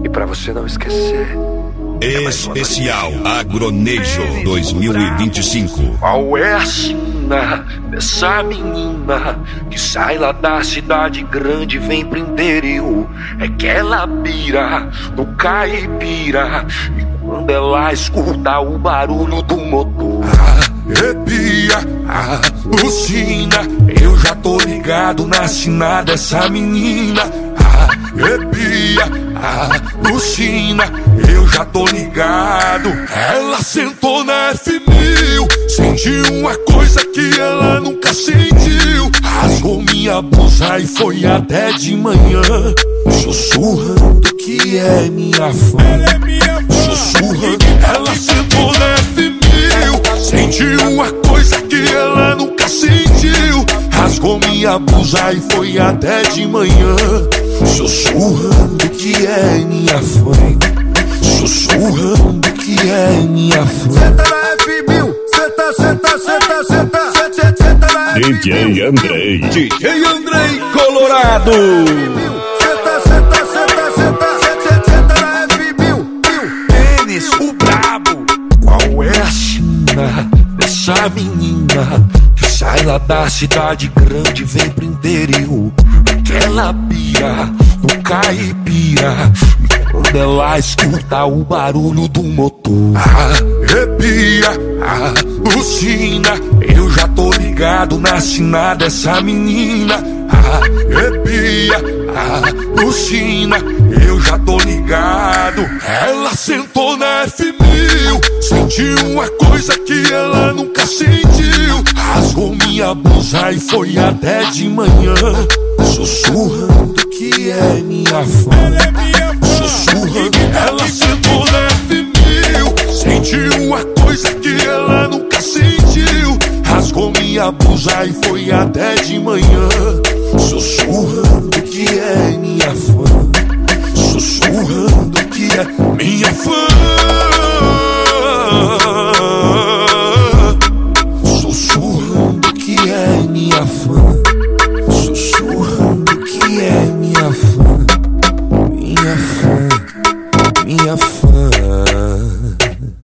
E pra você não esquecer, Especial Agronejo 2025. qual é a sina dessa menina que sai lá da cidade grande e vem pro interior? É que ela pira no caipira, e quando ela escuta o barulho do motor, arrepia, alucina. Eu já tô ligado na sina dessa menina. Arrepia, alucina, eu já tô ligado. Ela sentou na F1000, sentiu uma coisa que ela nunca sentiu. Rasgou minha blusa e foi até de manhã, sussurrando que é minha fã. Sussurrando, ela sentou na F1000, sentiu uma coisa que ela nunca sentiu. Rasgou minha blusa e foi até de manhã, sussurrando que é minha fã. Sussurrando que é minha fã. Senta na F1000, senta na F1000. DJ Andrei. DJ Andrei Colorado. Senta na F1000. Tênis, o brabo. Qual é a sina dessa menina que sai lá da cidade grande e vem pro interior? Que ela pira no caipira, e quando ela escuta o barulho do motor, arrepia, alucina. Eu já tô ligado na sina dessa menina. Arrepia, alucina, eu já tô ligado. Ela sentou na F1000, sentiu uma coisa que ela nunca sentiu. Rasgou minha blusa e foi até de manhã, sussurrando que é minha fã. Sussurrando, ela sentou na F1000, sentiu uma coisa que ela nunca sentiu. Rasgou minha blusa e foi até de manhã, sussurrando que é minha fã. Sussurrando que é minha fã. Sussurrando que é minha fã. Sussurrando que é